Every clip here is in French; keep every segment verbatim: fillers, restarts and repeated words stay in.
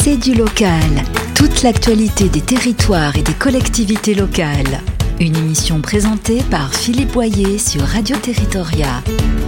C'est du local. Toute l'actualité des territoires et des collectivités locales. Une émission présentée par Philippe Boyer sur Radio Territoria.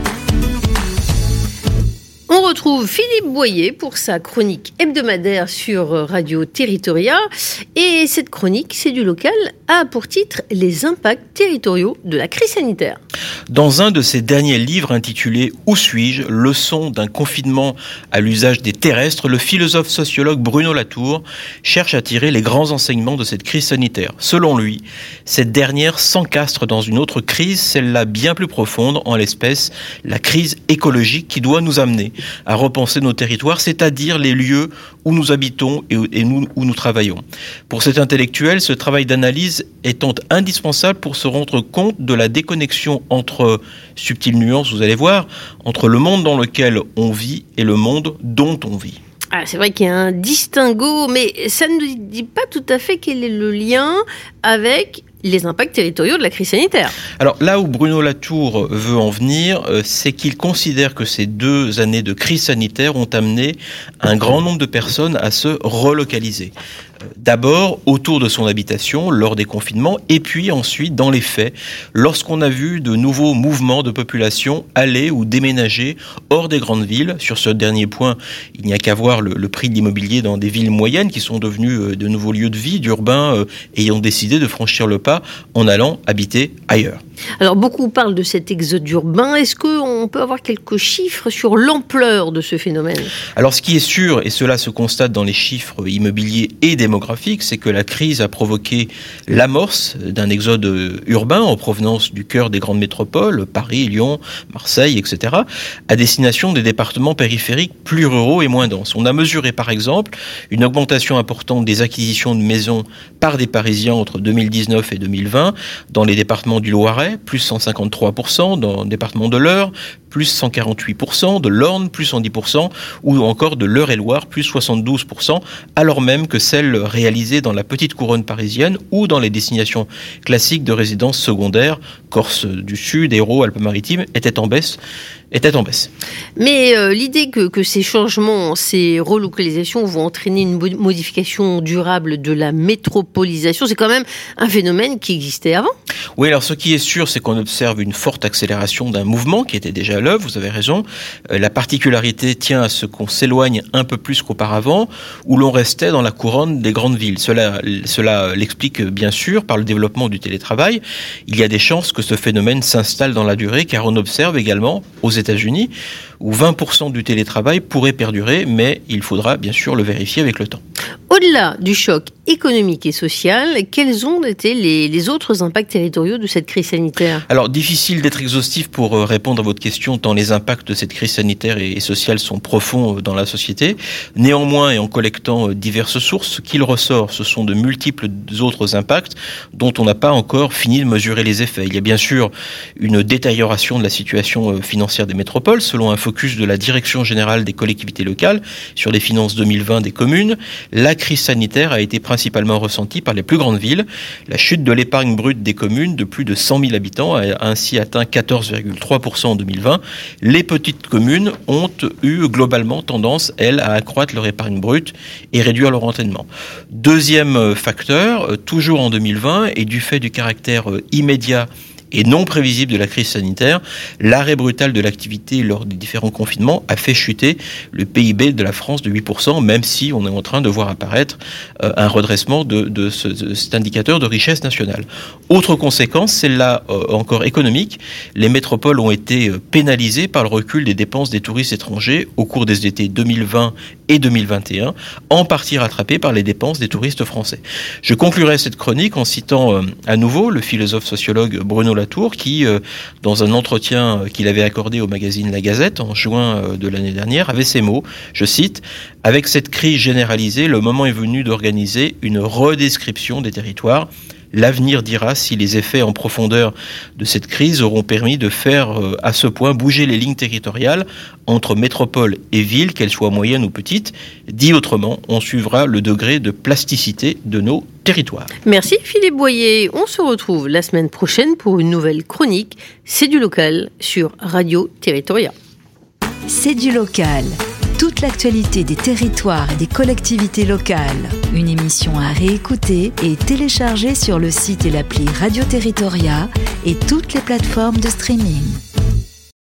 On retrouve Philippe Boyer pour sa chronique hebdomadaire sur Radio Territoria. Et cette chronique, C'est du local, a pour titre « Les impacts territoriaux de la crise sanitaire ». Dans un de ses derniers livres intitulé « Où suis-je ? Leçon d'un confinement à l'usage des terrestres », le philosophe sociologue Bruno Latour cherche à tirer les grands enseignements de cette crise sanitaire. Selon lui, cette dernière s'encastre dans une autre crise, celle-là bien plus profonde, en l'espèce la crise écologique qui doit nous amener à repenser nos territoires, c'est-à-dire les lieux où nous habitons et où nous travaillons. Pour cet intellectuel, ce travail d'analyse étant indispensable pour se rendre compte de la déconnexion entre, subtile nuance, vous allez voir, entre le monde dans lequel on vit et le monde dont on vit. Ah, c'est vrai qu'il y a un distinguo, mais ça ne dit pas tout à fait quel est le lien avec les impacts territoriaux de la crise sanitaire. Alors là où Bruno Latour veut en venir, c'est qu'il considère que ces deux années de crise sanitaire ont amené un grand nombre de personnes à se relocaliser. D'abord autour de son habitation lors des confinements et puis ensuite dans les faits lorsqu'on a vu de nouveaux mouvements de population aller ou déménager hors des grandes villes. Sur ce dernier point, il n'y a qu'à voir le, le prix de l'immobilier dans des villes moyennes qui sont devenues de nouveaux lieux de vie, d'urbains euh, ayant décidé de franchir le pas en allant habiter ailleurs. Alors beaucoup parlent de cet exode urbain. Est-ce qu'on peut avoir quelques chiffres sur l'ampleur de ce phénomène ? Alors ce qui est sûr, et cela se constate dans les chiffres immobiliers et démographiques, c'est que la crise a provoqué l'amorce d'un exode urbain en provenance du cœur des grandes métropoles, Paris, Lyon, Marseille, et cetera, à destination des départements périphériques plus ruraux et moins denses. On a mesuré par exemple une augmentation importante des acquisitions de maisons par des Parisiens entre deux mille dix-neuf et deux mille vingt dans les départements du Loiret, plus cent cinquante-trois pour cent, dans le département de l'Eure, plus cent quarante-huit pour cent, de l'Orne, plus cent dix pour cent, ou encore de l'Eure-et-Loire, plus soixante-douze pour cent, alors même que celles réalisées dans la petite couronne parisienne ou dans les destinations classiques de résidences secondaires, Corse du Sud, Hérault, Alpes-Maritimes, étaient en baisse. était en baisse. Mais euh, l'idée que, que ces changements, ces relocalisations vont entraîner une modification durable de la métropolisation, c'est quand même un phénomène qui existait avant. Oui, alors ce qui est sûr, c'est qu'on observe une forte accélération d'un mouvement qui était déjà à l'œuvre, vous avez raison. Euh, la particularité tient à ce qu'on s'éloigne un peu plus qu'auparavant, où l'on restait dans la couronne des grandes villes. Cela, cela l'explique bien sûr par le développement du télétravail. Il y a des chances que ce phénomène s'installe dans la durée, car on observe également aux États-Unis, où vingt pour cent du télétravail pourrait perdurer, mais il faudra bien sûr le vérifier avec le temps. Au-delà du choc économique et social, quels ont été les, les autres impacts territoriaux de cette crise sanitaire ? Alors, difficile d'être exhaustif pour répondre à votre question, tant les impacts de cette crise sanitaire et sociale sont profonds dans la société. Néanmoins, et en collectant diverses sources, ce qu'il ressort, ce sont de multiples autres impacts dont on n'a pas encore fini de mesurer les effets. Il y a bien sûr une détérioration de la situation financière des métropoles, selon un focus de la Direction générale des collectivités locales sur les finances deux mille vingt des communes. La crise sanitaire a été principalement ressentie par les plus grandes villes. La chute de l'épargne brute des communes de plus de cent mille habitants a ainsi atteint quatorze virgule trois pour cent en deux mille vingt. Les petites communes ont eu globalement tendance, elles, à accroître leur épargne brute et réduire leur endettement. Deuxième facteur, toujours en deux mille vingt, et du fait du caractère immédiat et non prévisible de la crise sanitaire, l'arrêt brutal de l'activité lors des différents confinements a fait chuter le P I B de la France de huit pour cent, même si on est en train de voir apparaître euh, un redressement de, de, ce, de cet indicateur de richesse nationale. Autre conséquence, celle-là euh, encore économique, les métropoles ont été pénalisées par le recul des dépenses des touristes étrangers au cours des étés deux mille vingt et deux mille vingt et un, en partie rattrapées par les dépenses des touristes français. Je conclurai cette chronique en citant euh, à nouveau le philosophe sociologue Bruno Latour, qui, euh, dans un entretien qu'il avait accordé au magazine La Gazette en juin euh, de l'année dernière, avait ces mots, je cite, « Avec cette crise généralisée, le moment est venu d'organiser une redescription des territoires. L'avenir dira si les effets en profondeur de cette crise auront permis de faire euh, à ce point bouger les lignes territoriales entre métropole et ville, qu'elles soient moyennes ou petites. Dit autrement, on suivra le degré de plasticité de nos territoires. » Merci Philippe Boyer. On se retrouve la semaine prochaine pour une nouvelle chronique. C'est du local sur Radio Territoria. C'est du local. toute l'actualité des territoires et des collectivités locales. Une émission à réécouter et télécharger sur le site et l'appli Radio Territoria et toutes les plateformes de streaming.